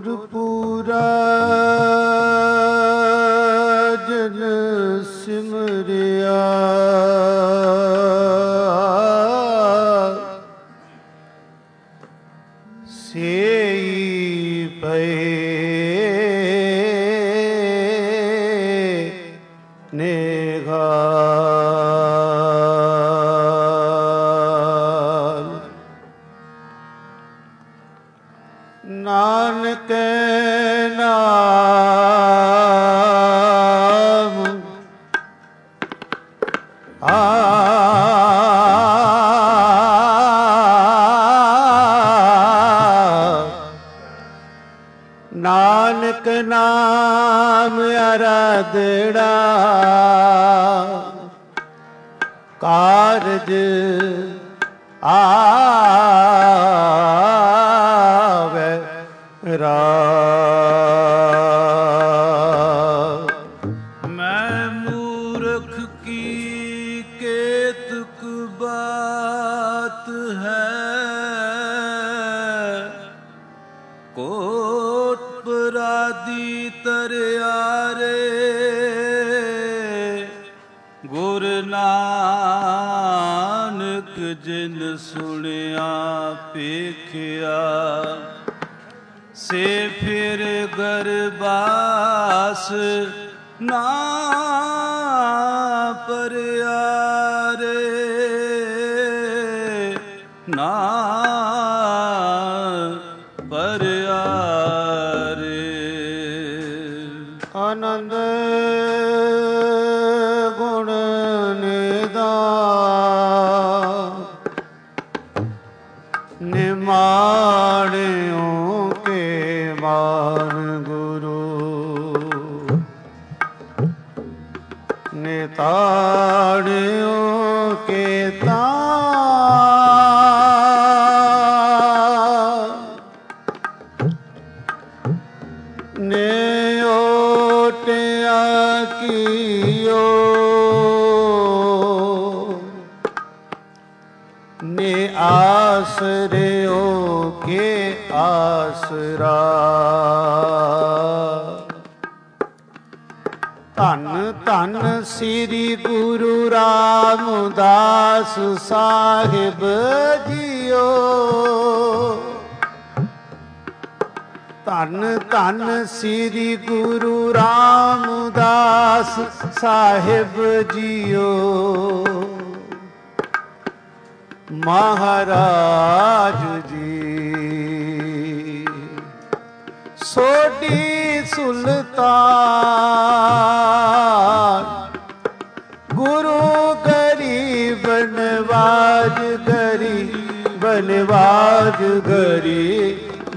ਗੁਰਪੂਰਾ ਜਨ ਸਿਮਰਿਆ ਸੇਈ ਪਏ ਨੇਘਾਲ। ਨਾਨਕ ਨਾਮ ਨਾਨਕ ਨਾਮ ਅਰਾਧੜਾ ਕਾਰਜ ਆਵੇ ਰਾਮ। ਮੈਂ ਮੂਰਖ ਕੀ ਕੇਤਕ ਬਾਤ ਹੈ, ਕੋਟ ਪਰਾਦੀ ਤਰਿਆਰੇ ਗੁਰ ਨਾਨਕ ਜਿਨ ਸੁਣਿਆ ਪੇਖਿਆ ਸੇ ਫਿਰ ਗਰਬਾਸ ਨਾ ਪਰਿਆਰੇ ਨਾ ਪਰਿਆਰੇ। ਆਨੰਦ ਗੁਣ ਨਿਦਾਨ ਨਿਮਾਣਿਓ ਕੇ ਮਾਨ ਗੁਰੂ ਨਿਤਾਣਿਓ ਕੇ ਨੇ ਓਟਿਆ ਕੀਓ ਨੇ ਆਸਰਿਓ ਕੇ ਆਸਰਾ। ਧੰਨ ਧੰਨ ਸ੍ਰੀ ਗੁਰੂ ਰਾਮਦਾਸ ਸਾਹਿਬ ਜੀਓ। ਧੰਨ ਧੰਨ ਸ੍ਰੀ ਗੁਰੂ ਰਾਮਦਾਸ ਸਾਹਿਬ ਜੀਓ। ਮਹਾਰਾਜ ਜੀ ਸੋਢੀ ਸੁਲਤਾਨ ਗੁਰੂ ਗਰੀਬ ਨਵਾਜ ਗਰੀਬ ਨਵਾਜ ਗਰੀਬ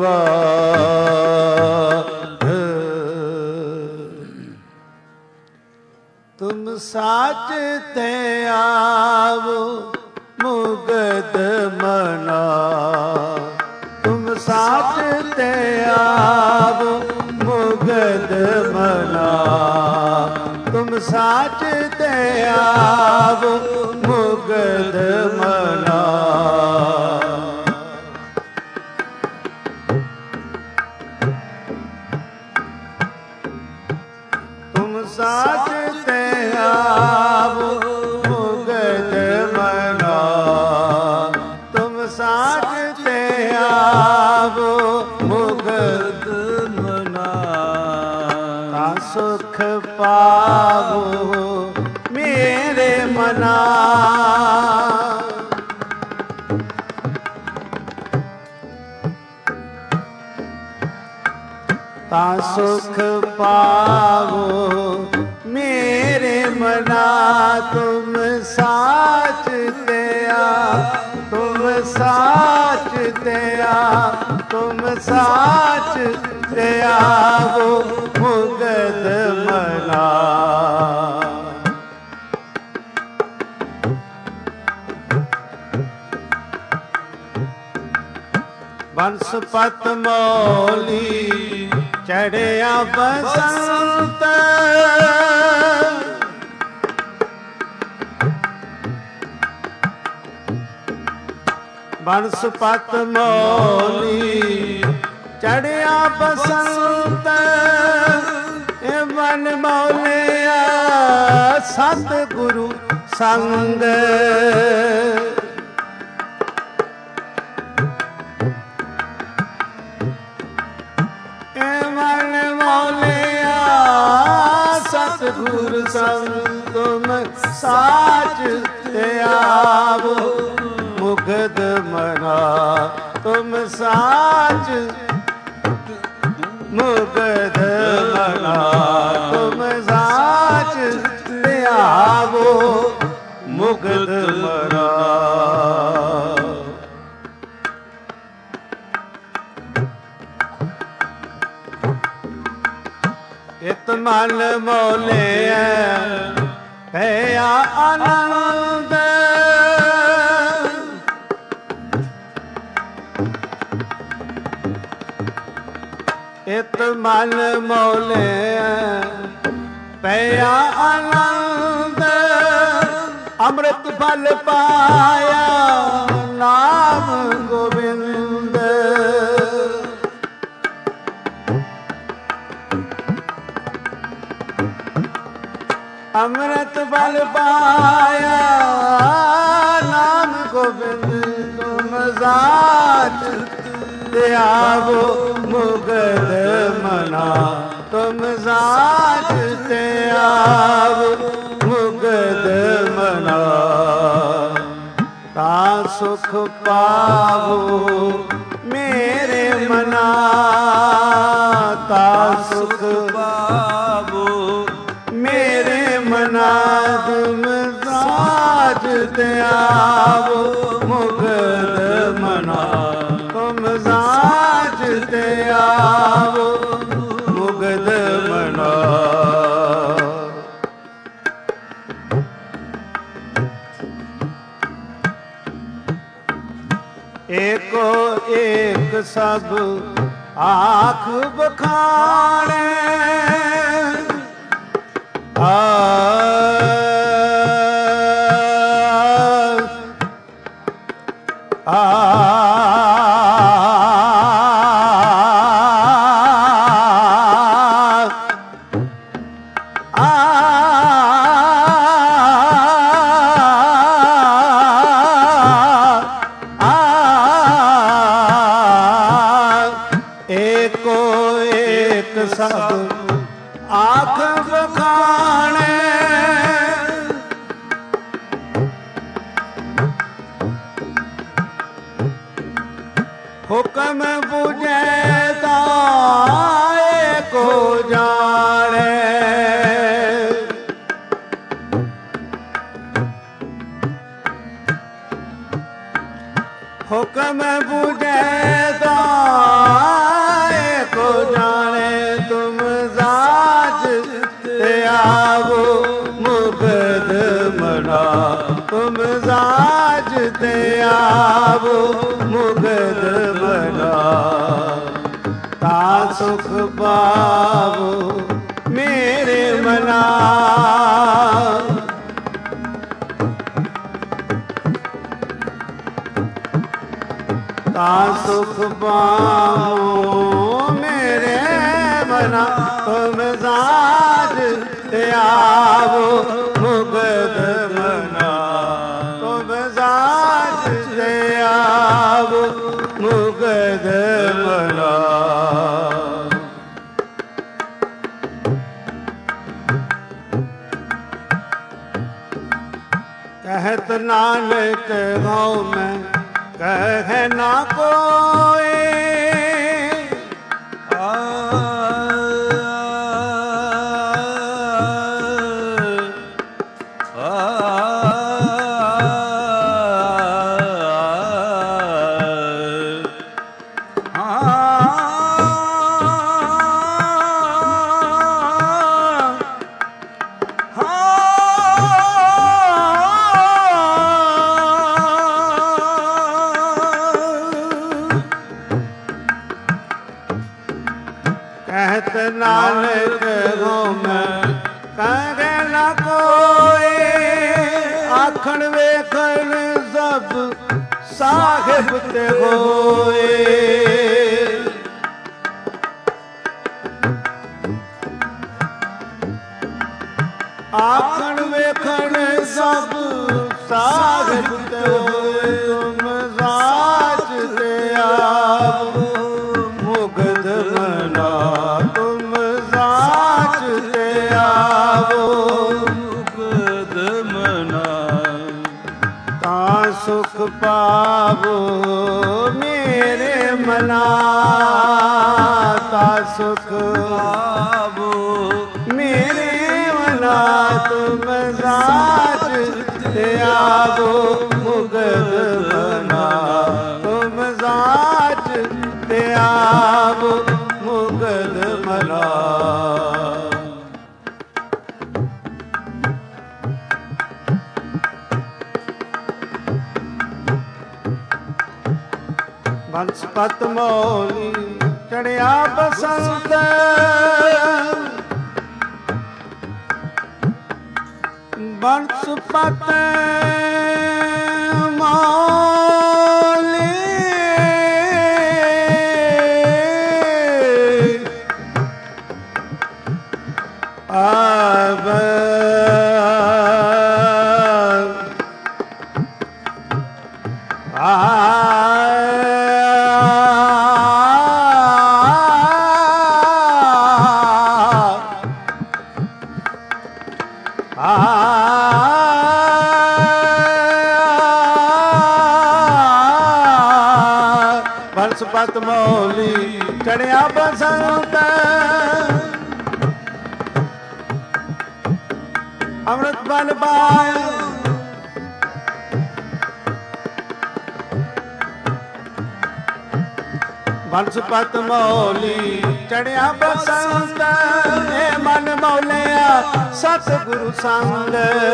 ਨਵਾਜ। ਤੁਮ ਸਾਚ ਤੇ ਆਵੋ ਮੁਗਦ ਮਨਾ। ਤੁਮ ਸਾਚ ਤੇ ਆਵੋ ਮੁਗਦ ਮਨਾ। ਤੁਮ ਸਾਚ ਤੇ ਆਵੋ ਮੁਗਦ ਮਨਾ। ਤੁਮ ਸਾਚ ਤੇ ਆਵੋ ਮੁਗਦ ਮਨਾ। ਤੁਮ ਸਾਚ ਤੇ ਆਵੋ ਮੁਗਦ ਮਨਾ। ਤਾ ਸੁਖ ਪਾਵੋ ਮੇਰੇ ਮਨਾ। ਤਾ ਸੁਖ ਪਾਵੋ ਮੇਰੇ ਮਨਾ। ਤੁਮ ਸਾਚ ਤੇ ਆ ਤੁਮ ਸਾਚ ਤੇ ਆ ਤੁਮ ਸਾਚ ਤੇ ਆਵੋ ਮੁਗਦ ਮਨਾ। ਬੰਸਪਤ ਮੌਲੀ ਚੜਿਆ ਬਸੰਤ। ਬੰਸਪਤ ਮੌਲੀ ਚੜਿਆ ਬਸੰਤ ਇਹ ਮਨ ਮੌਲਿਆ ਸਤ ਗੁਰੂ ਸੰਗ ਇਹ ਮਨ ਮੌਲਿਆ ਸਤ ਗੁਰੂ ਸੰਗ ਤੁਮ ਸਾਚ ਤੇ ਆਵੋ ਮੁਗਧ ਮਨਾ ਤੁਮ ਸਾਚ ਮੁਗਧ ਮਨਾ ਤੁਮ ਸਾਚ ਤੇ ਆਵੋ ਮੁਗਧ ਮਨਾ ਇਤ ਮਨ ਮੋਲੇ ਭਇਆ ਆਨੰਦ ਇਤ ਮਨ ਮੋਲੇ ਭਇਆ ਆਨੰਦ ਅੰਮ੍ਰਿਤ ਫਲ ਪਾਇਆ ਨਾਮ ਗੋਬਿੰਦ ਅੰਮ੍ਰਿਤ ਫਲ ਪਾਇਆ ਨਾਮ ਗੋਬਿੰਦ ਤੁਮ ਸਾਚ ਤੇ ਆਵੋ ਮੁਗਧ ਮਨਾ ਤੁਮ ਸਾਚ ਤੇ ਆਵੋ ਮੁਗਧ ਮਨਾ ਤਾ ਸੁਖ ਪਾਵੋ ਮੇਰੇ ਮਨਾ ਤਾ ਸੁਖ ਪਾਵੋ ਮੇਰੇ ਮਨਾ ਤੁਮ ਸਾਚ ਤੇ ਆਵੋ ਮੁਗਧ ਮਨਾ ਤੁਮ ਸਾਚ ਤੇ ਆਵੋ ਮੁਗਧ ਮਨਾ ਏਕੋ ਏਕ ਸਭ ਆਖ ਬਖਾਣੇ ਏਕੋ ਏਕ ਸਭ ਆਖ ਬਖਾਣੇ ਹੁਕਮ ਬੁਝੈ ਤਾਏ ਕੋ ਜਾਣੇ ਹੁਕਮ ਬੁਝੈ ਤਾਏ ਕੋ ਜਾਣੇ ਤੁਮ ਸਾਚ ਤੇ ਆਵੋ ਮੁਗਧ ਮਨਾ ਤੁਮ ਸਾਚ ਤੇ ਆਵੋ ਮੁਗਧ ਮਨਾ ਤਾ ਸੁਖ ਪਾਵੋ ਮੇਰੇ ਮਨਾ ਤਾ ਸੁਖ ਪਾਵੋ ਮੇਰੇ ਮਨਾ ਤੁਮ ਸਾਚ ਤੇ ਆਵੋ ਮੁਗਧ ਮਨਾ ਤੁਮ ਸਾਚ ਤੇ ਆਵੋ ਮੁਗਧ ਮਨਾ कहत नानक गौ में कह ना कोई कहत नानक हो मैं कहे न कोई आखण वेखण सब साहिब ते होए ਆਖਣ ਵੇਖਣ ਸਭ ਸਾਹਿਬ ਤੇ ਹੋਏ ਤੁਮ ਸਾਚ ਤੇ ਆਵੋ ਮੁਗਧ ਮਨਾ ਤੁਮ ਸਾਚ ਤੇ ਆਵੋ ਮੁਗਧ ਮਨਾ ਤਾਂ ਸੁਖ ਪਾਵੋ ਮੇਰੇ ਮਨਾ ਤਾ ਸੁਖ ਪਾਵੋ ਮੇਰੇ ਮਨਾ ਤੁਮ ਸਾਚ ਤੇ ਆਵੋ ਮੁਗਧ ਮਨਾ ਤੁਮ ਸਾਚ ਤੇ ਆਵੋ ਮੁਗਧ ਮਨਾ ਬੰਸ ਪਤ ਮੋਲੀ ਚੜਿਆ ਬਸੰਤ ਬੰਸ ਪਤ ਮੋਲੀ ਆਬ ਬੰਸਪਤ ਮੋਲੀ ਚੜਿਆ ਬਸੰਤ ਅੰਮ੍ਰਿਤ ਬਲ ਪਾਇਆ ਬੰਸਪਤ ਮੋਲੀ ਚੜਿਆ ਬਸੰਤ ਏ ਮਨ ਮੌਲਿਆ ਸਤਿਗੁਰੂ ਸੰਗ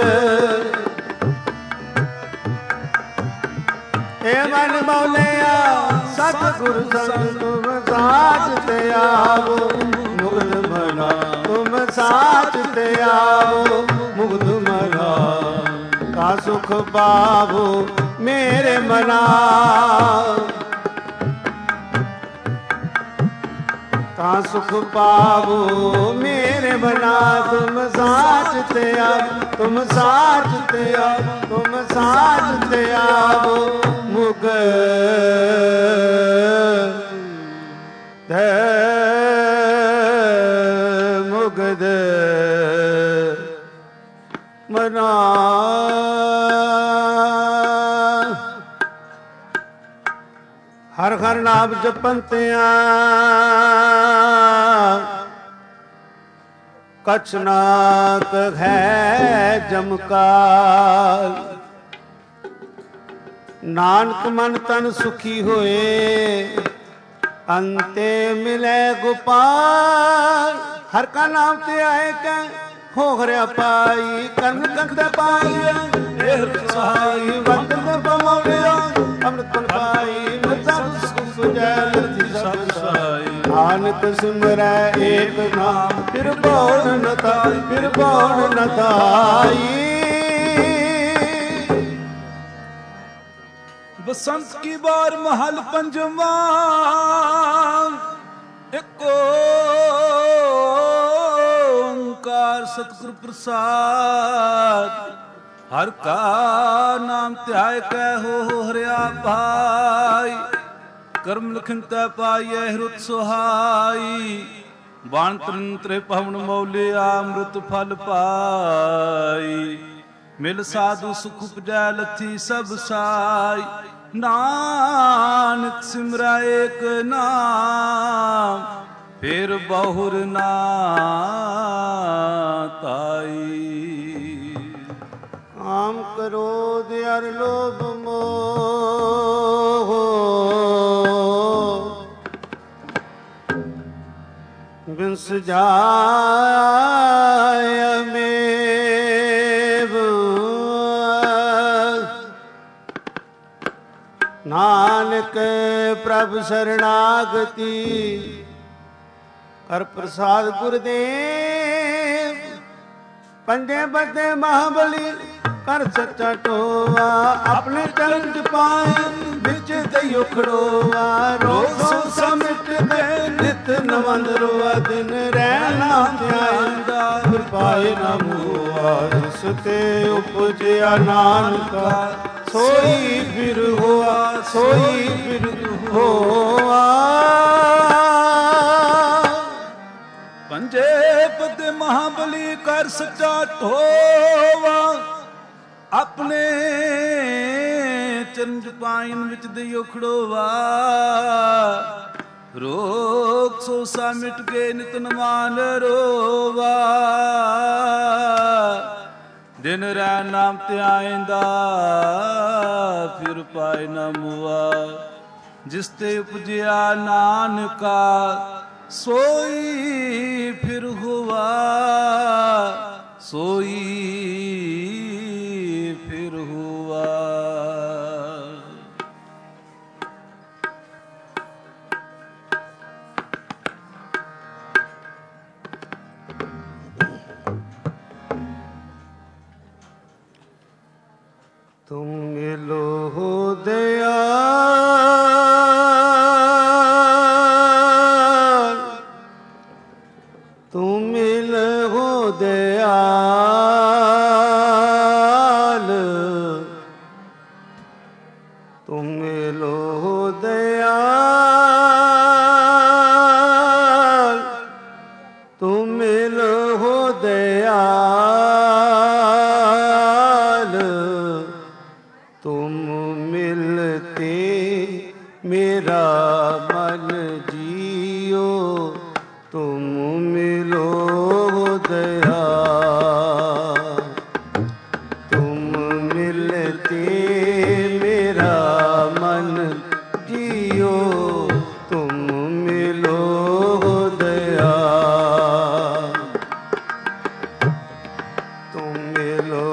ਏ ਮਨ ਮੌਲਿਆ ਸਤਿਗੁਰੂ ਸੰਗ ਤੁਮ ਸਾਚ ਤੇ ਆਵੋ ਮੁਗਧ ਮਨਾ ਤੁਮ ਸਾਚ ਤੇ ਆਵੋ ਮੁਗਧ ਮਨਾ ਤਾ ਸੁਖ ਪਾਵੋ ਮੇਰੇ ਮਨਾ ਤਾ ਸੁਖ ਪਾਵੋ ਮੇਰੇ ਮਨਾ ਤੁਮ ਸਾਚ ਤੇ ਆਵੋ ਤੁਮ ਸਾਚ ਤੇ ਆਵੋ ਤੁਮ ਸਾਚ ਤੇ ਆਵੋ ਮੁਗਧ ਮੁਗਧ ਮਨਾ ਹਰ ਹਰ ਨਾਮ ਜਪੰਤਿਆਂ ਕਛ ਨਾ ਕਹੈ ਜਮਕਾਲ ਨਾਨਕ ਮਨ ਤਨ ਸੁਖੀ ਹੋਏ ਅੰਤੇ ਮਿਲੇ ਗੋਪਾਲ ਹਰ ਕਾ ਨਾਮ ਤੇ ਆਏ ਕੈ ਹੋ ਹਰਿਆ ਪਾਈ ਕਰਨ ਕੰਤ ਪਾਈ ਇਹ ਸਹਾਈ ਵੰਦਨ ਬਮੋਲਿਆ ਅੰਮ੍ਰਿਤ ਪਨ ਪਾਈ ਮਸਬ ਸੁਖ ਜੈ ਲਤੀ ਸਭ ਸਾਈ ਨਾਨਕ ਸਿਮਰੈ ਏਕ ਨਾਮ ਫਿਰ ਬੋਲ ਨ ਤਾਈ ਫਿਰ ਬੋਲ ਨ ਤਾਈ बसंत की बार महल पंजवा एक ओंकार सतगुरु प्रसाद हर का नाम ध्याय कै हो हरिया भाई कर्म लिखन तै पाइए हृत सुहाई बाण तंत्र पवन मौलिया अमृत फल पाई मिल साधु सुख उपजै लथी सब साई नानक सिमरा एक नाम फिर बहुर ना ताई काम क्रोध अर लोभ मोह बिंस जाय मेव नानक प्रभ शरणागति कर प्रसाद गुरुदेव पंजे बदे महाबली कर सच्चा टोवा अपने चरण पाए बिच दई उखड़ोवा रोग समिट दे नित नवंद रोआ दिन रहना ध्यान दा पाए न मोआ ਜਿਸ ਤੇ ਉਪਜਿਆ ਨਾਨਕਾ ਸੋਈ ਫਿਰ ਹੋਆ, ਸੋਈ ਫਿਰ ਹੋਆ। ਪੰਜੇ ਪਤੇ ਮਹਾਬਲੀ ਕਰ ਸੱਚਾ ਢੋਵਾ, ਆਪਣੇ ਚਰਨ ਪਾਇਨ ਵਿੱਚ ਦਿਓ ਖੜੋਵਾ। ਰੋਗ ਸੋਸਾ ਮਿਟ ਕੇ ਨਿਤ ਨਮਾਨ ਰੋਵਾ, ਦਿਨ ਰਹਿ ਨਾਮ ਧਿਆਇਂਦਾ ਫਿਰ ਪਾਏ ਨਾ ਮੁਆ। ਜਿਸ ਤੇ ਉਪਜਿਆ ਨਾਨਕਾ ਸੋਈ ਫਿਰ ਹੁਆ, ਸੋਈ ਫਿਰ ਹੁਆ। तुम मिलो दयाल, तुम मिलो दयाल, तुम मिलो दयाल, तुम मिलो दयाल। तुम मिलते मेरा मन जियो, तुम मिलो दयाल। तुम मिलते मेरा मन जियो, तुम मिलो दयाल। तुम मिलो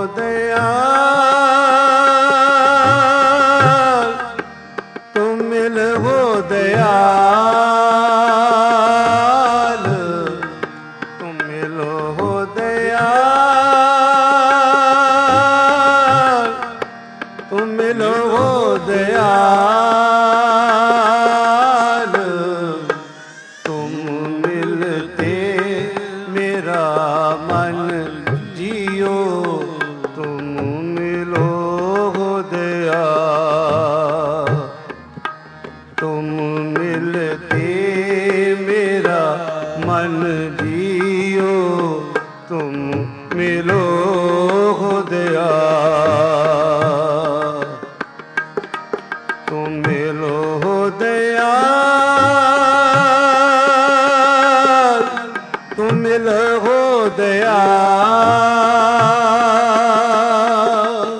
दयाल, तुम मिलो दयाल, तुम मिलो दयाल, तुम मिलो दयाल। तुम मिलते मेरा मन जियो, तुम मिलो दयाल। तुम मिलते मेरा मन जियो, तुम मिलो दयाल। तुम मिलो दयाल, तुम मिलो दयाल।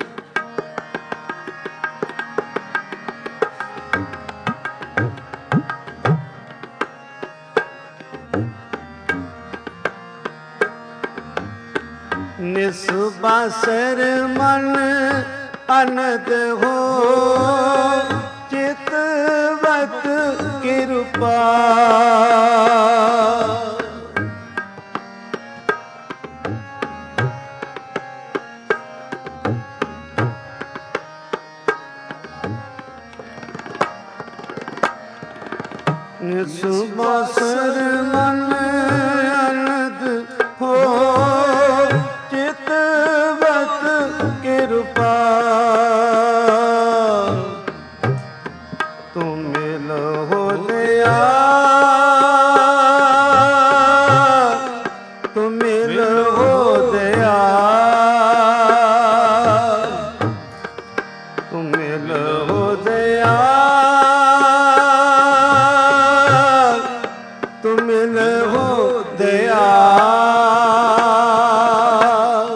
निस्बासर मन अनद हो, चितवत कृपा। निस्बासर मन अनद हो, चितवत कृपा। तुम मिलो दयाल, तुम मिलो दयाल, तुम मिलो दयाल, तुम मिलो दयाल।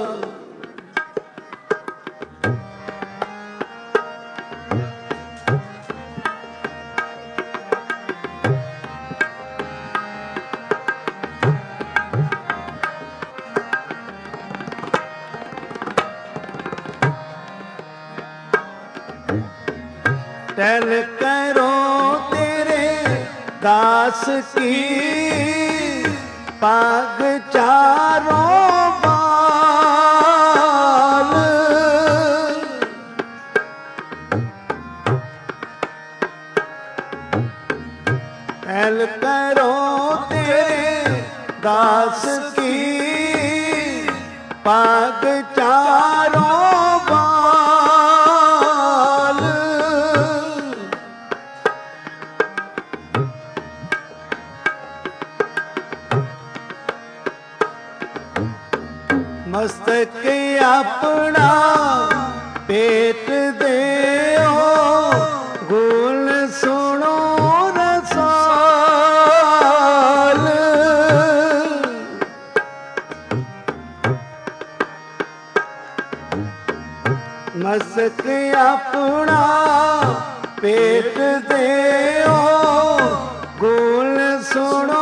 टहल करो तेरे दास की, पाग चारों बाल। टहल करो तेरे दास की, ਪਗ ਚਾਰੋਂ ਬਾਲ ਮਸਤਕ ਆਪਣਾ ਪੇਟ ਦੇਓ ਗੁਣ ਸੁਣੋ ਰਸਾਲ ਮਸਤਕ ਆਪਣਾ ਪੇਟ ਦੇਓ ਗੁਣ ਸੁਣੋ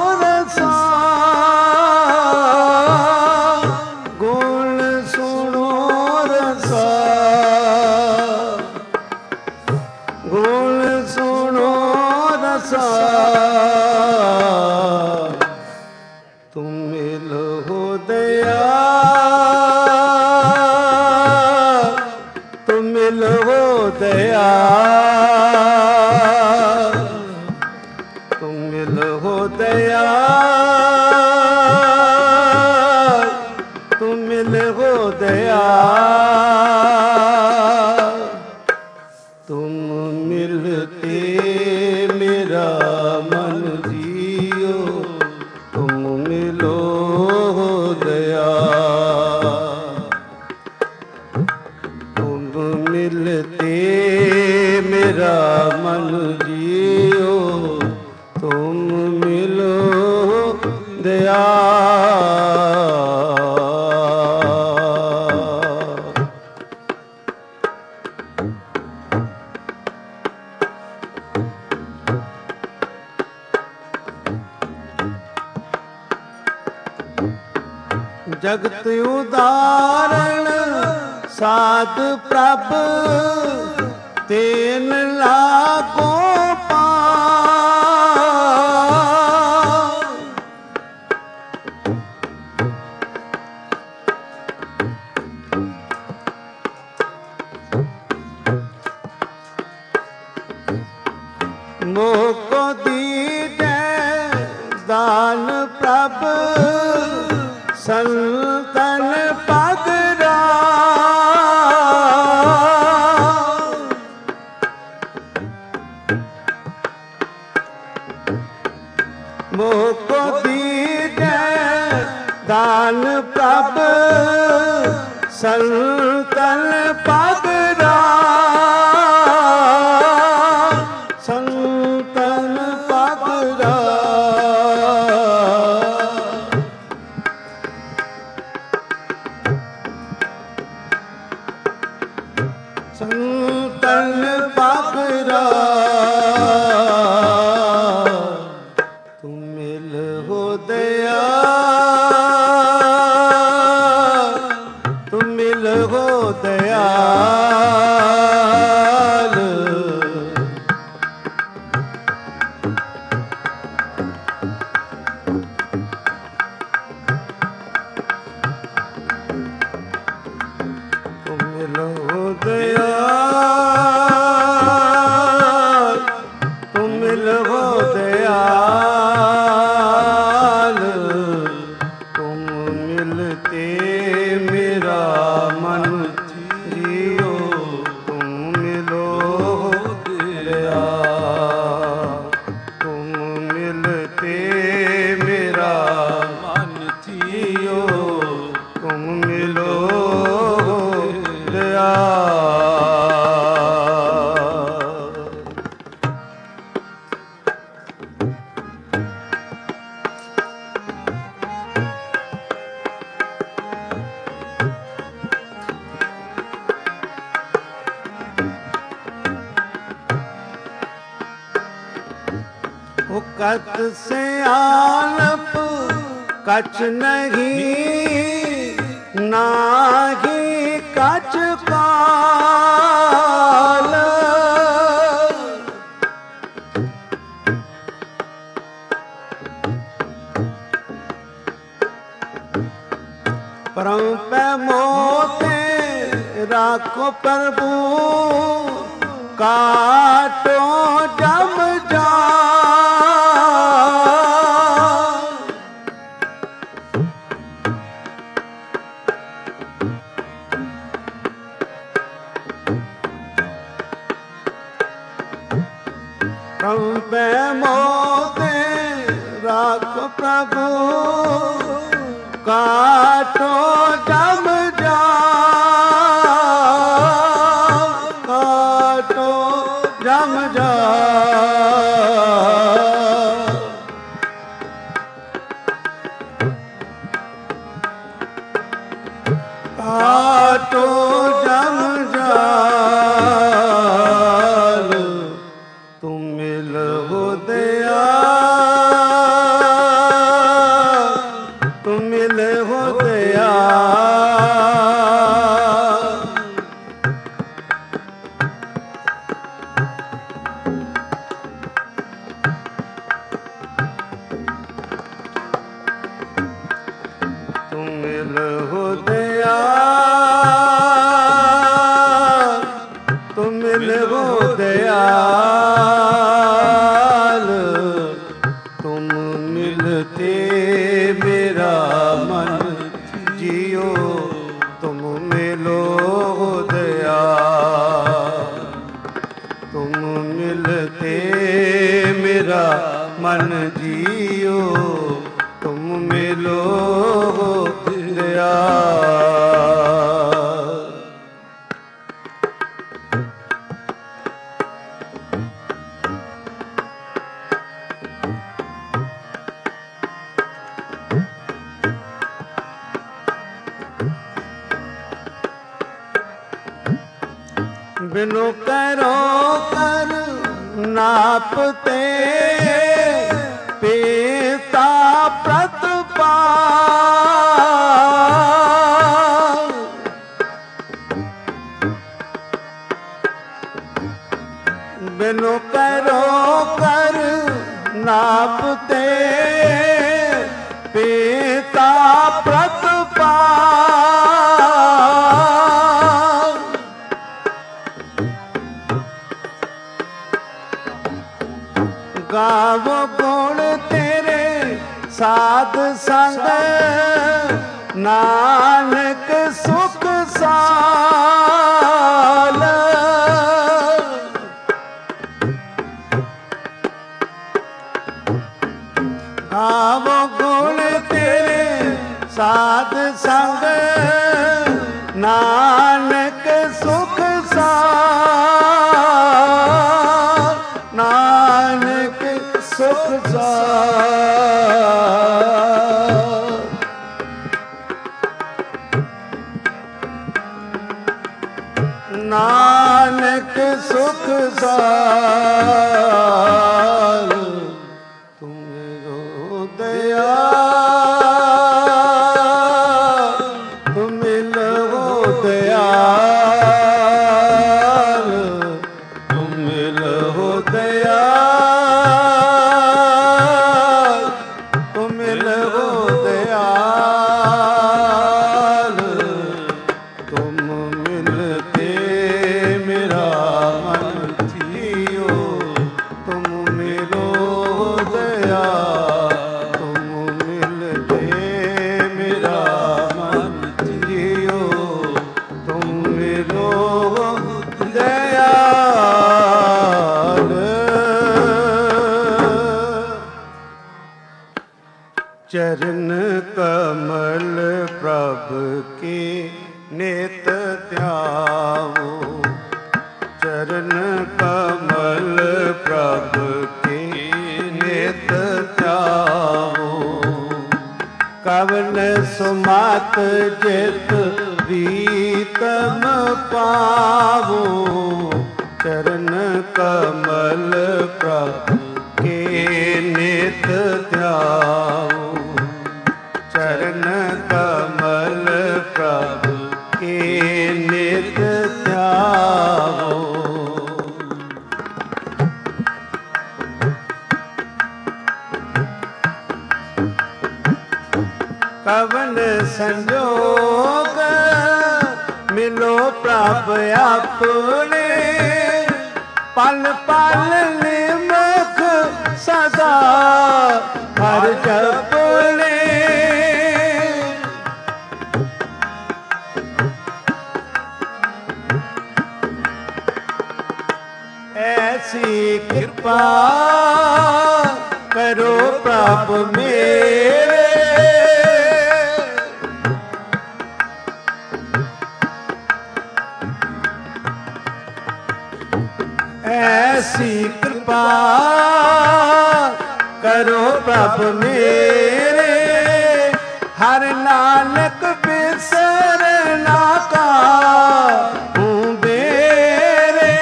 ਰਸਾਲ ਗੁਣ ਸੁਣੋ ਰਸਾਲ ਗੁਣ ਸੁਣੋ ਰਸਾਲ ਤੁਮ ਮਿਲੋ ਦਇਆ ਤੁਮ ਮਿਲੋ ਦਇਆ ਤੁਮ ਮਿਲੋ ਦਇਆ ਤੁਮ ਮਿਲੋ ਦਇਆ ਤੁਮ ਮਿਲਤੇ ਮੇਰਾ ਮਨ ਜੀਓ ਤੁਮ ਮਿਲੋ ਦਇਆ ਤੁਮ ਮਿਲਤੇ ਮੇਰਾ ਮਨ ਜੀਓ ਤੁਮ ਮਿਲੋ ਦਇਆ ਜਗਤ ਉਦਾਰਣ ਸਾਧ ਪ੍ਰਭ ਤੇਨ ਲਾਗੋ ਪਾਰ ਮੋਹ ਕੋ ਦੀਜੈ ਦਾਨ ਪ੍ਰਭ ਸੰਤਨ ਪਗ ਮੋਹ ਕੋ ਦੀਜੈ ਦਾਨ ਪ੍ਰਭ ਸੰਤਨ ਪਗ ਸੰਤਨ ਪਗ ਸੰਤਨ ਪਗ ਤੁਮ ਮਿਲੋ ਦਇਆ ਤੁਮ ਮਿਲੋ ਦਇਆਲ ਤੁਮ ਮਿਲੋ ਦਇਆਲ ਤੁਮ ਮਿਲੋ ਦਇਆਲ ਤੁਮ ਮਿਲਤੇ ਮੇਰਾ ਮਨ ਜੀਓ ਤੁਮ ਮਿਲੋ ਦਇਆ ਤੁਮ ਮਿਲਤੇ ਮੇਰਾ ਮਨ ਜੀਓ ਤੁਮ ਮਿਲੋ ਦਇਆ ਕਤ ਸਿਆਣਪ ਕਛ ਨਹੀਂ ਨਾਹੀ ਕਛ ਕਾਲ ਪਰਮ ਪੈ ਮੋਤੇ ਰਾਖੋ ਪ੍ਰਭੂ ਕਾਟੋ ਜਮ ਜਾ ਅੰਬੇ ਮੋਤੇ ਰਾਖ ਪ੍ਰਭੂ ਕਾਟੋ ਜਮ ਜਾ ਕਾਟੋ ਜਮ ਜਾ ਕਾਟੋ ਜਮ ਜਾਲ ਤੁਮ ਮਿਲਹੁ ਦਇਆਲ ਤੁਮ ਮਿਲਹੁ ਦਇਆਲ ਤੁਮ ਮਿਲਹੁ ਦਇਆਲ ਤੁਮ ਮਿਲਹੁ ਦਇਆਲ ਤੁਮ ਮਿਲਤੇ ਮੇਰਾ ਮਨ ਜਿਉ ਤੁਮ ਮਿਲੋ ਦਇਆਲ ਤੁਮ ਮਿਲਤੇ ਮੇਰਾ ਮਨ ਜਿਉ ਤੁਮ ਮਿਲੋ ਦਇਆਲ ਬਿਨੁ ਕਰੋ ਕਰ ਨਾਪਤੇ ਪੀਤਾ ਪ੍ਰਤਪਾਲ ਬਿਨੁ ਕਰੋ ਕਰ ਨਾਪਤੇ ਪੀਤਾ ਪ੍ਰਤਪਾਲ ਗਾਵੋ ਗੁਣ ਤੇਰੇ ਸਾਧ ਸੰਗ ਨਾਨਕ ਸੁਖ ਸਾਲ ਗਾਵੋ ਗੁਣ ਤੇਰੇ ਸਾਧ ਸੰਗ ਨਾਨਕ ਸੁਖ ਸਾਲ ਨਾਨਕ ਸੁਖ ਸਾਲ ਨਾਨਕ ਸੁਖ ਸਾਲ ਤੁਮ ਮਿਲੋ ਦਇਆਲ ਤੁਮ ਮਿਲੋ ਦਇਆਲ ਤੁਮ ਮਿਲੋ ਦਇਆਲ ਤੁਮ ਮਿਲੋ ਦਇਆਲ ਤੁਮ ਮਿਲਤੇ ਮੇਰਾ ਮਨ ਥੀਓ ਤੁਮ ਮਿਲੋ ਦਇਆਲ ਤੁਮ ਮਿਲਤੇ ਮੇਰਾ ਮਨ ਥੀਓ ਤੁਮ ਮਿਲੋ ਦਇਆਲ ਚਰਨ ਕਮਲ ਪ੍ਰਭ ਕੇ ਨਿਤ ਧਿਆਵੋ ਚਰਨ ਕਮਲ ਪ੍ਰਭ ਕੇ ਨਿਤ ਧਿਆਵੋ ਕਵਨ ਸੁਮਤ ਜਿਤ ਪ੍ਰੀਤਮ ਪਾਵੋ ਚਰਨ ਕਮਲ ਪ੍ਰਭ ਕੇ ਨਿਤ ਧਿਆਵੋ ਚਰਨ ਕਮਲ ਪ੍ਰਭ ਕੇ ਨਿਤ ਧਿਆਵੋ ਕਵਨ ਸੰਜੋਗ ਮਿਲੋ ਪ੍ਰਭ ਆਪਣੇ ਪਲ ਪਲ ਨਿਮਖ ਸਦਾ ਹਰ ਜਪਨੇ ਐਸ ਐਸੀ ਕਿਰਪਾ ਕਰੋ ਪ੍ਰਭ ਮੇਰੇ। ਐਸੀ ਕਿਰਪਾ ਕਰੋ ਪ੍ਰਭ ਮੇਰੇ, ਹਰ ਨਾਨਕ ਬਿਸਰ ਨਾ ਕਾਹੂ ਬੇਰੇ।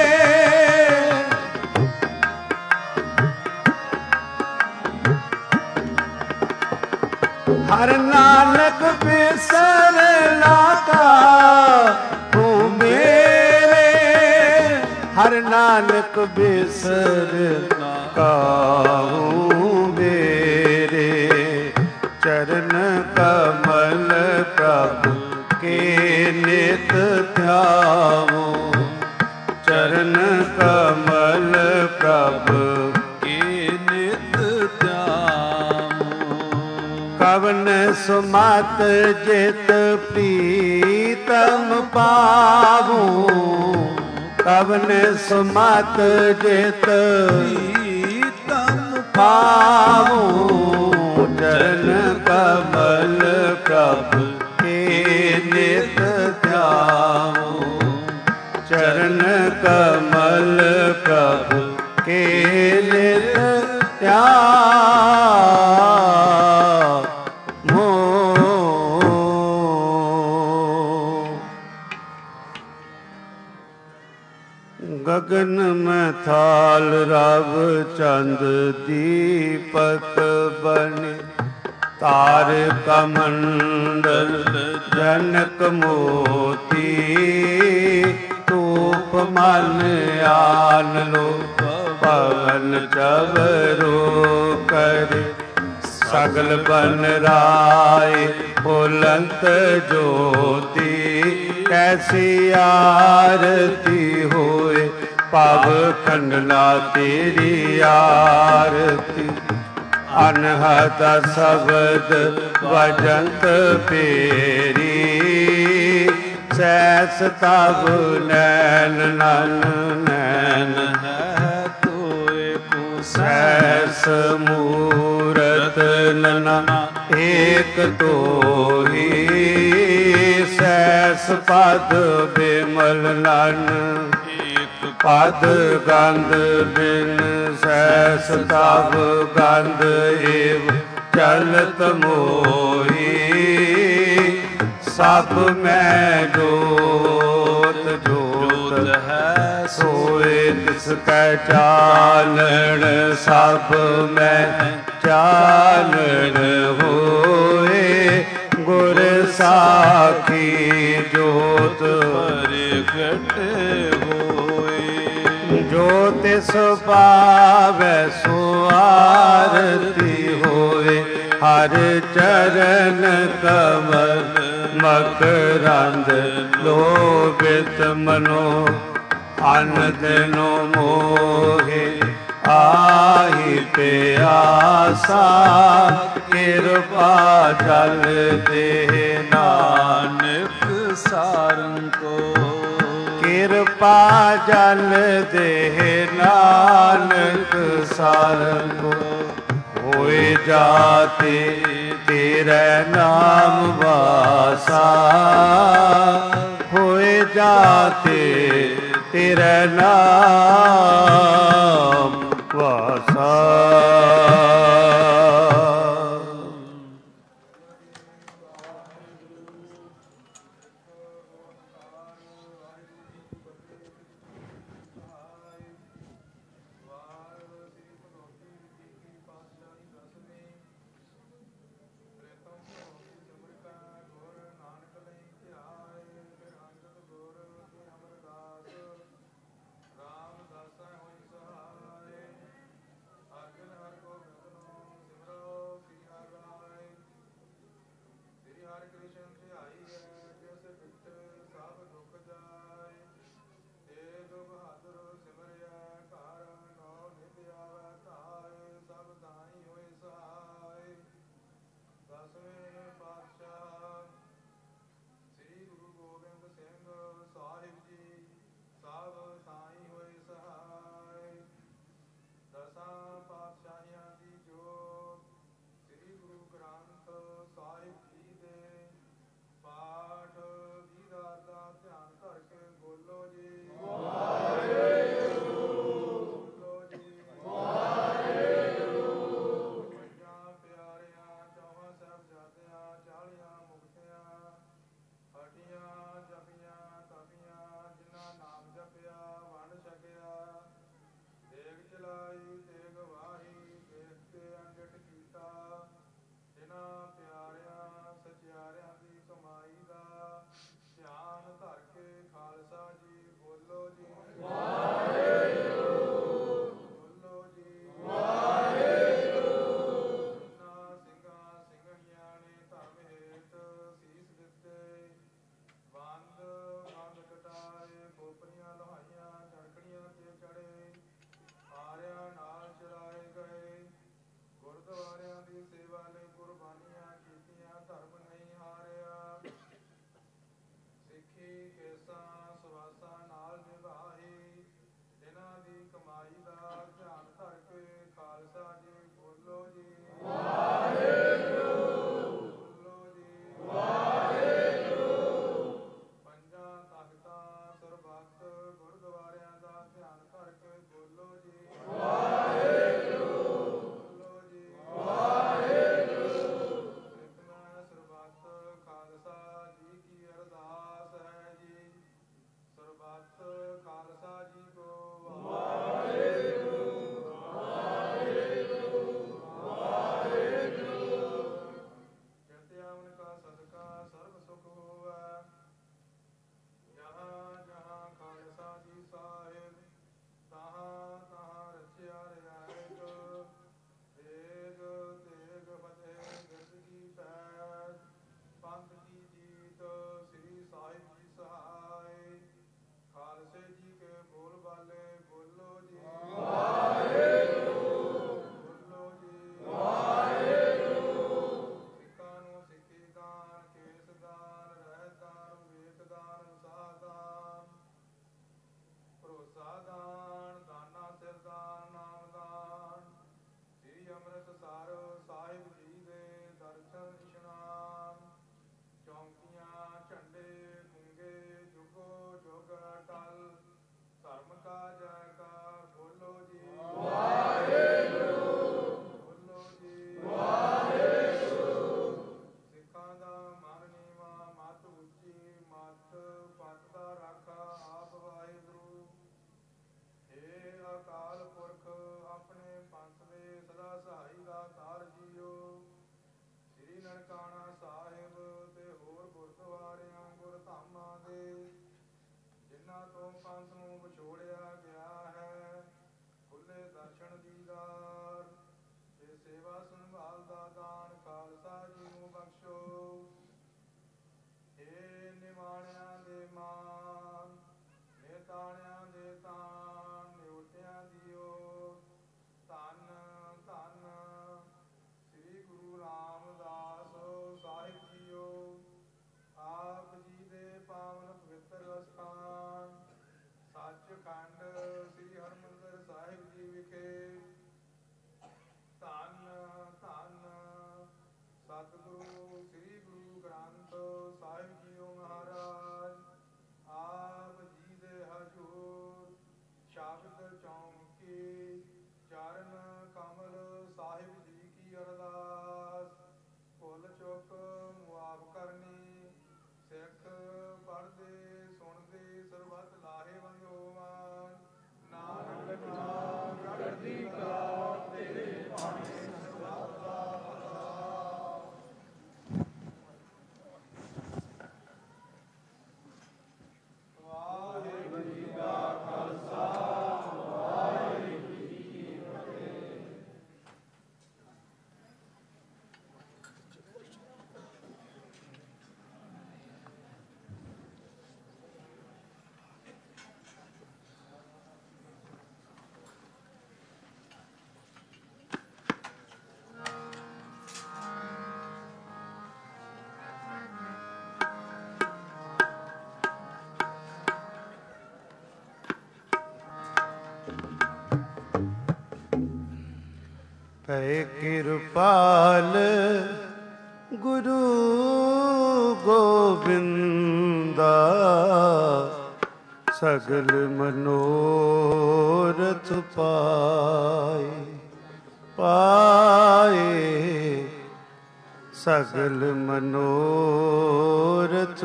ਹਰ ਨਾਨਕ ਬਿਸਰ ਨਾ ਕਾਹੂ ਮੇਰੇ, ਹਰ ਨਾਨਕ ਬਿਸਰ ਨਾ ਕਾਹੂ ਮੇਰੇ। ਚਰਨ ਕਮਲ ਪ੍ਰਭ ਕੇ ਨਿਤ ਧਿਆਵੋ, ਚਰਨ ਕਮਲ ਪ੍ਰਭ ਕੇ ਨਿਤ ਧਿਆਵੋ। ਕਵਨ ਸੁਮਤ ਜਿਤ ਪ੍ਰੀਤਮ ਪਾਵੋ, ਕਵਨ ਸੁਮਤ ਜਿਤ ਪ੍ਰੀਤਮ ਪਾਵੋ। ਚਰਨ ਕਮਲ ਪ੍ਰਭ ਕੇ ਨਿਤ ਧਿਆਵੋ, ਚਰਨ ਕਮਲ ਪ੍ਰਭ ਕੇ ਨਿਤ ਧਿਆਵੋ। ਗਗਨ ਮਥਾਲ ਰਵ ਚੰਦ ਦੀਪਕ ਬਨੇ, ਤਾਰਕ ਮੰਡਲ ਜਨਕ ਮੋਤੀ। ਧੂਪ ਮਨ ਆਨ ਲੋ ਪਵਨ ਚਵਰੋ ਕਰੇ, ਸਗਲ ਬਨ ਰਾਏ ਬੁਲੰਤ ਜੋਤੀ। ਕੈਸੀ ਆਰਤੀ ਹੋਏ ਪਵ ਖੰਡਲਾ ਤੇਰੀ ਆਰਤੀ। ਅਨਹਦ ਸ਼ਬਦ ਵਜੰਤ ਪੇਰੀ, ਸੈਸ ਤਬ ਨੈਣ ਨਨ ਨੈਣ ਹੈ ਤੋਏ ਕੋ। ਸੈਸ ਮੂਰਤ ਨਨਾ ਏਕ ਤੋਹੀ, ਸੈਸ ਪਦ ਬਿਮਲ ਨਨ ਪਦ ਗੰਧ ਬਿਨ। ਸੈਸ ਤਬ ਗੰਧ ਏਵ ਚਲਤ ਮੋਹੀ, ਸਭ ਮੈਂ ਜੋਤ ਜੋਤ ਹੈ ਸੋਏ ਤਿਸ ਕੈ ਚਾਨਣ। ਸਭ ਮੈਂ ਚਾਨਣ ਹੋਏ, ਗੁਰ ਸਾਖੀ ਜੋਤ ਪ੍ਰਗਟ ਹੋਏ। ਜੋ ਤਿਸ ਪਾਵੈ ਸੋ ਆਰਤੀ ਹੋਏ, ਹਰ ਚਰਨ ਕਮਲ ਮਕਰੰਦ ਲੋਭਿਤ ਮਨੋ। ਅਨ ਦਿਨੋ ਮੋਹਿ ਆਹੀ ਪਿਆਸਾ, ਕਿਰਪਾ ਜਲ ਦੇ ਨਾਨਕ ਸਾਰੰ ਕੋ। ਕਿਰਪਾ ਜਲ ਦੇ ਨਾਨਕ ਸਾਰੰ ਕੋ। ਹੋਏ ਜਾਤੇ ਤੇਰੇ ਨਾਮ ਵਾਸਾ, ਹੋਏ ਜਾਤੇ ਤੇਰੇ ਨਾਮ ਵਾਸਾ। ਰਾਮਦਾਸ ਮਾਨਸ ਨੂੰ ਵਿਛੋੜਿਆ ਗਿਆ ਹੈ। ਖੁੱਲੇ ਦਰਸ਼ਨ ਦੀਦਾਰ ਤੇ ਸੇਵਾ ਸੰਭਾਲ ਦਾ ਦਾਨ ਖਾਲਸਾ ਜੀ ਨੂੰ ਬਖਸ਼ੋ। ਏ ਨਿਮਾਣਿਆਂ ਦੇ ਮਾਨ, ਨਿਤਾਣਿਆਂ ਦੇ ਤਾਨ, ਨਿਉਟਿਆਂ ਦਿਓ ਧੰਨ ਧੰਨ ਸ੍ਰੀ ਗੁਰੂ ਰਾਮਦਾਸ ਸਾਹਿਬ ਜੀਓ। ਆਪ ਜੀ ਦੇ ਪਾਵਨ ਪਵਿੱਤਰ ਅਸਥਾਨ ਸੱਚਖੰਡ ਸ੍ਰੀ ਹਰਿਮੰਦਰ ਸਾਹਿਬ ਜੀ ਵਿਖੇ ਧੰਨ ਧੰਨ ਸਤਿਗੁਰੂ ਸ੍ਰੀ ਗੁਰੂ ਗ੍ਰੰਥ ਸਾਹਿਬ ਜੀਓ ਮਹਾਰਾਜ ਆਪ ਜੀ ਦੇ ਹਜ਼ੂਰ ਸ਼ਬਦ ਚੌਂਕੀ ਚਰਨ ਕਮਲ ਸਾਹਿਬ ਜੀ ਕੀ ਅਰਦਾਸ ਭੁੱਲ ਚੁੱਕ ਮੁਆਫ ਕਰਨੀ। ਸਿੱਖ ਪੜ੍ਹਦੇ ਸੁਣਦੇ ਸਰਬੱਤ ਲਾਹੇਵੰਦ ਹੋਵਨ। ਨਾਨਕ ਨਾਮ ਚੜ੍ਹਦੀ ਕਲਾ ਤੇਰੇ ਭਾਣੇ ਸਰਬੱਤ ਦਾ ਭਲਾ। ਵਾਹਿਗੁਰੂ ਜੀ ਕਾ ਖਾਲਸਾ ਵਾਹਿਗੁਰੂ ਜੀ ਕੀ ਫਤਿਹ। ਭੈ ਕਿਰਪਾਲ ਗੁਰੂ ਗੋਬਿੰਦਾ ਸਗਲ ਮਨੋਰਥ ਪਾਏ ਪਾਏ ਸਗਲ ਮਨੋਰਥ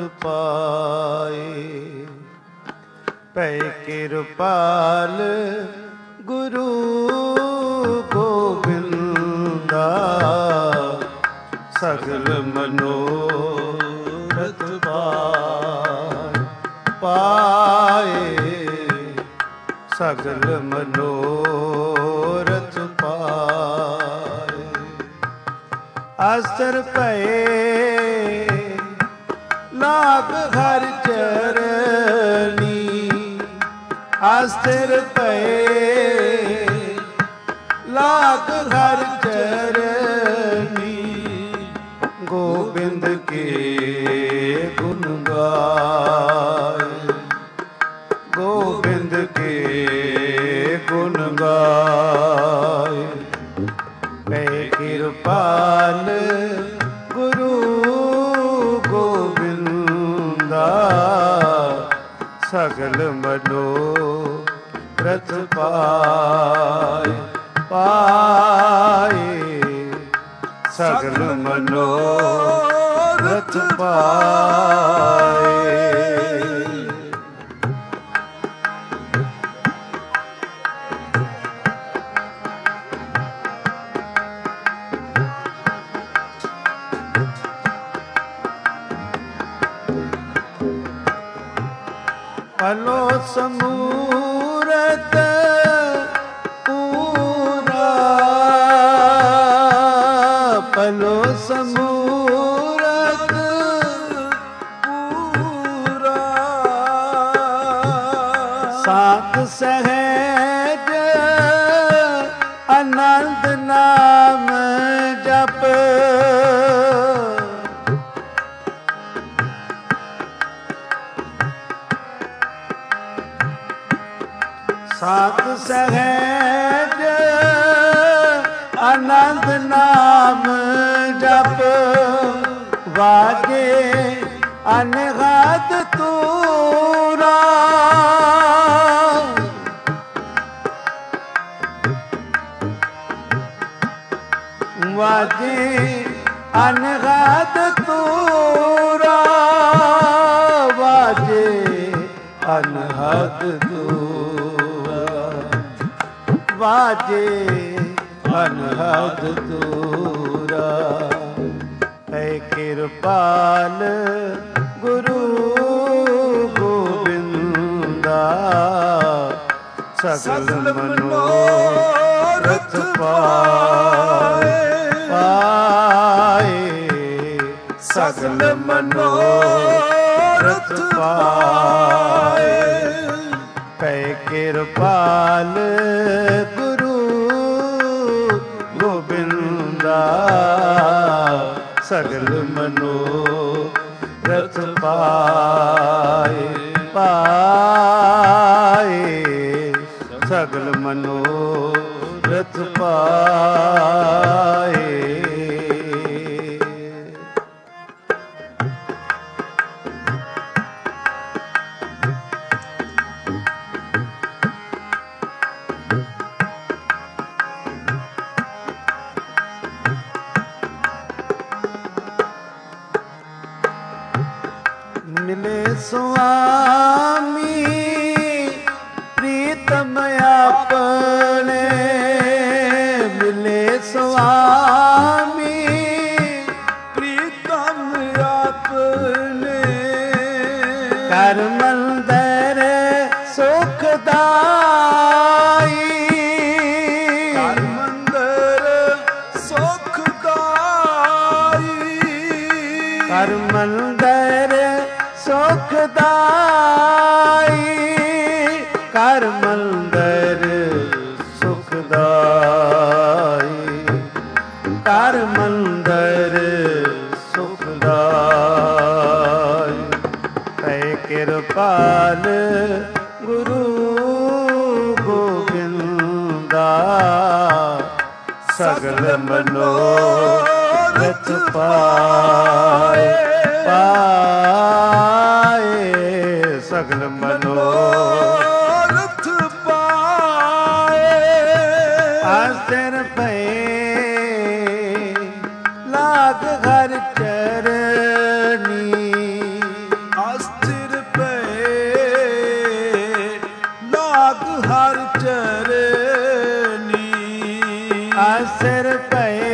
ਪਾਏ। ਭੈ ਕਿਰਪਾਲ ਗੁਰੂ ਗੋਬਿੰਦਾ ਸਗਲ ਮਨੋਰਥ ਪਾਏ ਪਾਏ ਸਗਲ ਮਨੋਰਥ ਪਾਏ। ਅਸਰ ਭਏ ਲਾਗ ਹਰ ਚਰਨੀ ਅਸਰ ਭਏ ਲਾਗ ਹਰ ਚਰਨੀ ਗੋਬਿੰਦ ਕੇ ਗੁਣ ਗਾਏ ਗੋਬਿੰਦ ਕੇ ਗੁਣ ਗਾਏ। ਭੈ ਕਿਰਪਾਲ ਗੁਰੂ ਗੋਬਿੰਦਾ ਸਗਲ ਮਨੋਰਥ ਪਾਏ ਪਾਏ ਸਗਲ ਮਨੋਰਥ ਪਾਏ। ਪਲੋ ਸਮੂਰਤ ਪੂਰਾ ਪਲੋ ਸਮੂਰਤ ਪੂਰਾ ਸਾਧ ਸਹਿਜ ਆਨੰਦ ਨਾਮ ਜਪ ਸਾਧ ਸਹਿਜ ਆਨੰਦ ਨਾਮ ਜਪ ਵਾਜੇ ਅਨਹਦ ਤੂਰਾ ਵਾਜੇ ਅਨਹਦ ਤੂਰਾ ਵਾਜੇ ਅਨਹਦ ਤੂਰਾ ਵਾਜੇ ਅਨਹਦ ਤੂਰਾ। ਭੈ ਕਿਰਪਾਲ ਗੁਰੂ ਗੋਬਿੰਦਾ ਸਗਲ ਮਨੋਰਥ ਪਾਏ ਸਗਲ ਮਨੋਰਥ ਪਾਏ ਪੈ ਕਿਰਪਾਲ ਗੁਰੂ ਗੋਬਿੰਦਾ ਸਗਲ ਮਨੋਰਥ ਪਾਏ ਸਗਲ ਮਨੋਰਥ ਪਾਏ। ਮਿਲੇ ਸੁਆਮੀ ਪ੍ਰੀਤਮ ਆਪਣੇ ਮਿਲੇ ਸੁਆਮੀ ਪ੍ਰੀਤਮ ਆਪਣੇ ਕਰ ਮੰਦਰ ਸੁਖਦਾਈ ਕਰ ਮੰਦਰ ਸੁਖਦਾਈ ਕਰ ਮੰਦਰ ਸੁਖਦਾਈ ਕਰ ਮੰਦਰ ਸੁਖਦਾਈ ਕਰ ਮੰਦਰ ਸੁਖਦਾਈ ਪੈ ਕਿਰਪਾਲ ਗੁਰੂ ਗੋਬਿੰਦਾ ਸਗਲ ਮਨੋਰਥ ਪਾਏ ਸਗਲ ਮਨੋਰਥ ਪਾਏ ਆਸਰ ਪਏ ਲਾਗ ਘਰ ਚਰਨੀ ਅਸਥਿਰ ਪਏ ਲਾਗ ਹਰ ਚਰਨੀ ਆਸਰ ਪਏ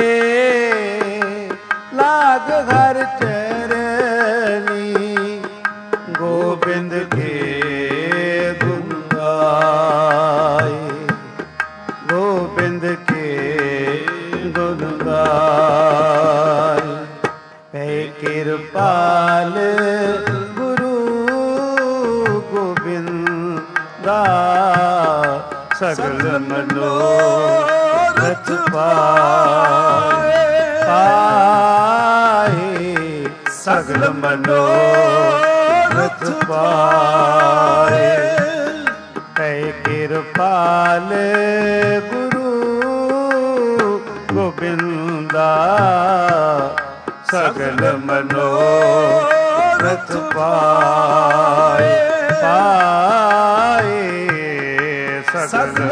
ਲਾਗ ਘਰ ਚਰਨੀ ਗੋਬਿੰਦ ਕੇ ਗੁਣ ਗਾਏ ਗੋਬਿੰਦ ਕੇ ਗੁਣ ਗਾਏ ਪੈ ਕਿਰਪਾਲ ਗੁਰੂ ਗੋਬਿੰਦਾ ਸਗਲ ਮਨੋਰਥ ਪਾਏ ਸਗਲ ਮਨੋਰਥ ਪਾਏ ਪੈ ਕਿਰਪਾਲ ਗੁਰੂ ਗੋਬਿੰਦਾ ਸਗਲ ਮਨੋਰਥ ਪਾਏ ਸਗਲ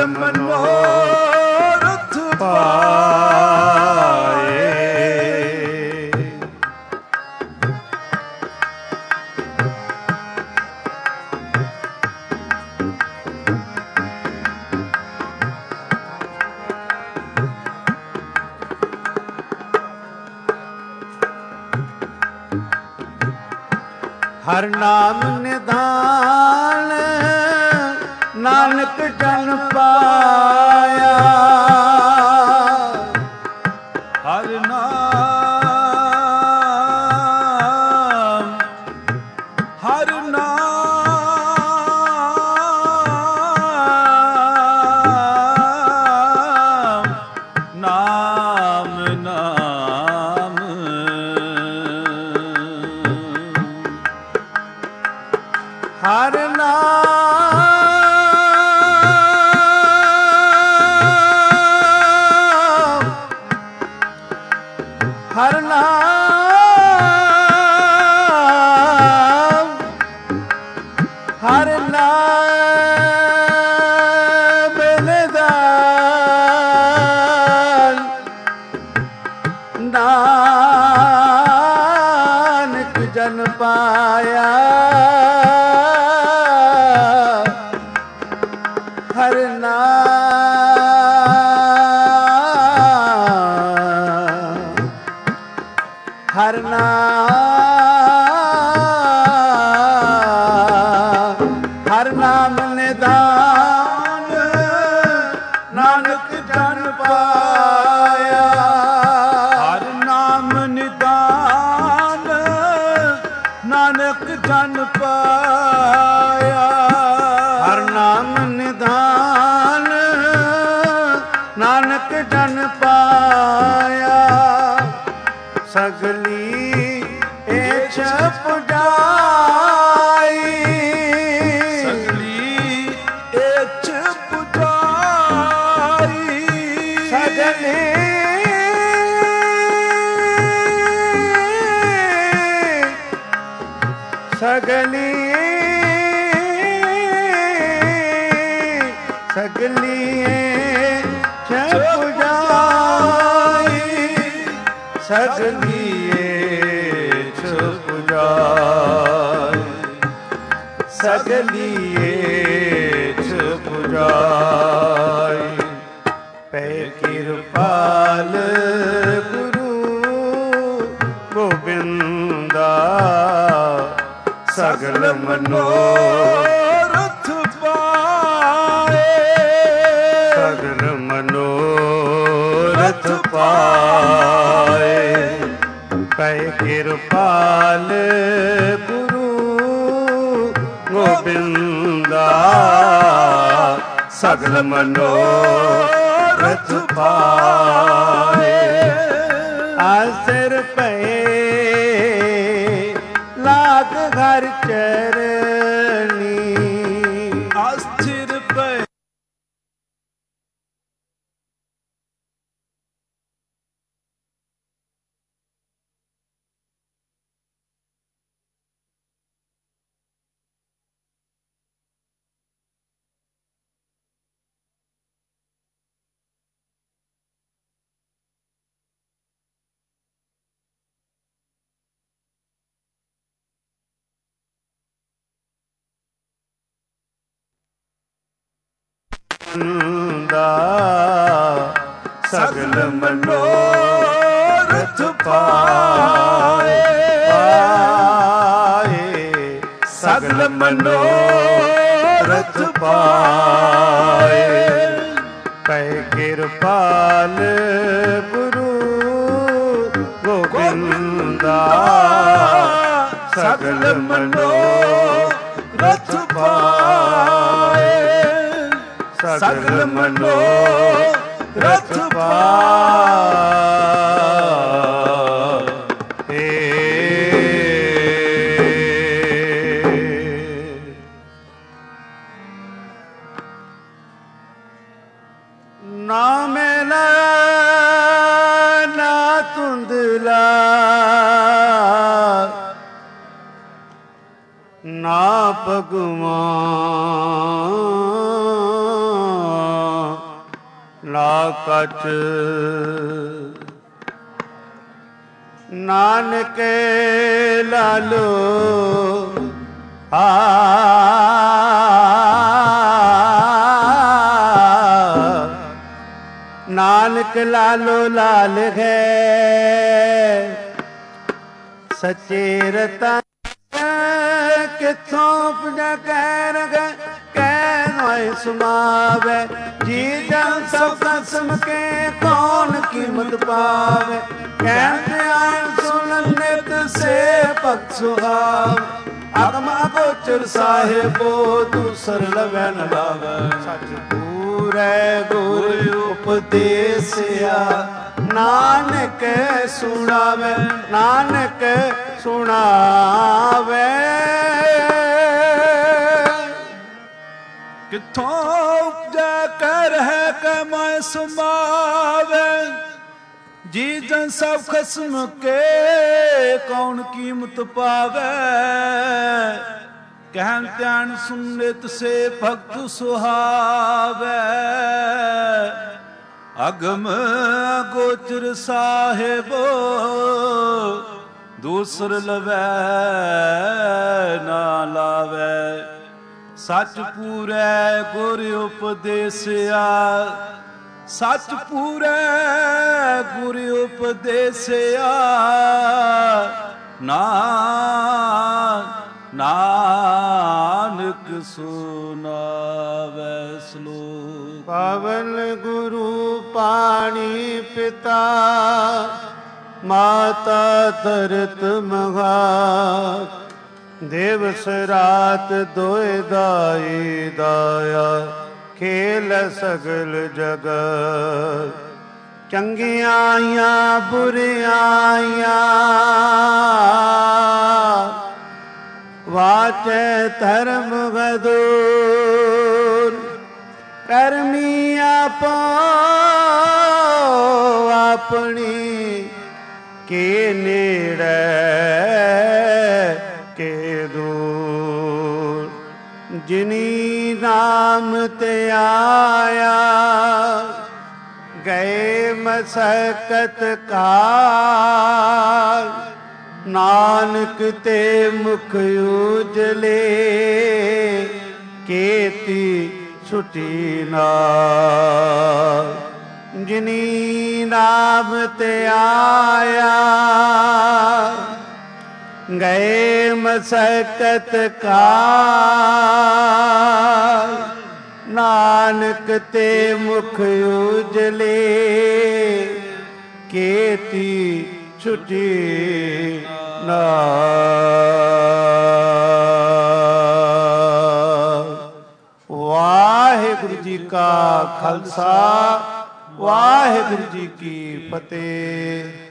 ਮਨੋਰਥ ਪਾਏ। ਹਰ ਨਾਮ ਨਿਧਾਨ ਨਾਨਕ ਜਨ ਪਾਇਆ ਹਰ ਨਾਮ ਹਰ ਨਾਮ ਨਾਮ ਨਾਮ ਹਰ ਨਾਮ ਹਰ ਨਾਮ ਹਰ ਨਾਮ ਨਿਧਾਨ ਨਾਨਕ ਜਨ ਪਾਇਆ ਹਰ ਨਾਮ ਹਰ ਨਾਮ ਹਰ ਨਾਮ ਨਿਧਾਨ ਪਾਇਆ। ਹਰ ਨਾਮ ਨਿਧਾਨ ਨਾਨਕ ਜਨ ਪਾਇਆ। ਸਗਲੀ ਏਛ ਪੁਜਾਈ। ਸਗਲੀ ਏਛ ਪੁਜਾਈ। ਸਗਲੀ ਸਗਲੀ ਸਗਲੀ ਏਛ ਪੁਜਾਈ। ਸਗਲੀ ਏਛ ਪੁਜਾਈ। ਸਗਲੀ ਏਛ ਪੁਜਾਈ। ਪੈ ਕਿਰਪਾਲ ਗੁਰੂ ਗੋਬਿੰਦਾ। ਸਗਲ ਮਨੋਰਥ ਪਾਏ। ਸਗਲ ਮਨੋਰਥ ਪਾਏ। ਪੈ ਕਿਰਪਾਲ ਗੁਰੂ ਗੋਬਿੰਦਾ। ਸਗਲ ਮਨੋਰਥ ਪਾਏ। ਆਸਰ ਪਏ ਲਾਗ ਘਰ ਚਰਨੀ। ਆਸਥਿਰ ਪਏ ਸਗਲ ਮਨੋਰਥ ਪਾਏ। ਸਗਲ ਮਨੋਰਥ ਪਾਏ। ਪੈ ਕਿਰਪਾਲ ਗੁਰੂ ਗੋਬਿੰਦਾ। ਸਗਲ ਮਨੋਰਥ ਪਾਏ। ਸਗਲ ਮਨੋਰਥ ਪਾਏ। ਨਾ ਮੇਲਾ ਨਾ ਧੁੰਦਲਾ ਨਾ ਭਗਵਾਨ ਨਾ ਕਛ। ਨਾਨਕ ਲਾਲੋ ਨਾਨਕ ਲਾਲੋ ਲਾਲ ਹੈ। ਸੱਚੇ ਰਤਨ ਕਿਥੋਂ ਪੁਜਾ ਕਹਿ ਰਗ ਕਹਿ ਨੋਇ ਸੁਮਾਵੇ। ਜੀ ਜਨ ਸਭ ਕਸਮ ਕੇ ਕੌਣ ਕੀਮਤ ਪਾਵੇ। ਕਹਿ ਧਿਆਨ ਸੁਣ ਨਿਤ ਸੇ ਭਗਤ ਸੁਹਾਵ। ਅਗਮ ਅਗੋਚਰ ਸਾਹਿਬੋ ਦੂਸਰ ਲਵੈ ਨ ਲਾਵੈ। ਸਚ ਪੂਰੈ ਗੁਰ ਉਪਦੇਸਿਆ। ਨਾਨਕ ਸੁਣਾਵੇ ਨਾਨਕ ਸੁਣਾਵੇ। ਕਿੱਥੋਂ ਉਪਜੈ ਕਹਿ ਰਹਿ ਕੈ ਮੈਂ ਸੁਮਾਵੇ। ਜੀ ਜਨ ਸਭ ਖਸਮ ਕੇ ਕੌਣ ਕੀਮਤ ਪਾਵੇ। ਕਹਿਨ ਧਿਆਨ ਸੁਨਿਤ ਸੇ ਭਗਤ ਸੁਹਾਵੇ। ਅਗਮ ਅਗੋਚਰ ਸਾਹਿਬੋ ਦੂਸਰ ਲਵੈ ਨਾ ਲਾਵੇ। ਸਚ ਪੂਰੈ ਗੁਰ ਉਪਦੇਸਿਆ। ਸਚ ਪੂਰੈ ਗੁਰ ਉਪਦੇਸਿਆ। ਨਾਨਕ ਸੁਨਾਵੈ ਸਲੋਕ। ਪਵਨ ਗੁਰੂ ਪਾਣੀ ਪਿਤਾ। ਮਾਤਾ ਧਰਤ ਮਹਾ। ਦਿਵਸ ਰਾਤ ਦੋਇ ਦਾਈ ਦਾਇਆ, ਖੇਲ ਸਗਲ ਜਗਤ। ਚੰਗੀਆਂ ਆਈਆਂ ਬੁਰੀਆਂ ਆਈਆਂ, ਵਾਚੈ ਧਰਮ ਗਦੂਰ। ਕਰਮੀ ਆਪੋ ਆਪਣੀ, ਕੇ ਨੇੜੇ ਕੇ ਦੂਰ। ਜਿਨੀ ਨਾਮ ਤੇ ਆਇਆ, ਗਏ ਮਸਕਤ ਕਾਲ। ਨਾਨਕ ਤੇ ਮੁਖ ਉਜਲੇ, ਕੀਤੀ ਛੁਟੀ ਨਾਲ। ਜਿਨੀ ਨਾਮ ਤੇ ਆਇਆ, ਗਏ ਮਸਕਤ ਕਾਲ। ਨਾਨਕ ਤੇ ਮੁਖ ਉਜਲੇ, ਕੀਤੀ ਛੁਟੀ ਨਾਲ। ਵਾਹਿਗੁਰੂ ਜੀ ਕਾ ਖਾਲਸਾ, ਵਾਹਿਗੁਰੂ ਜੀ ਕੀ ਫਤਿਹ।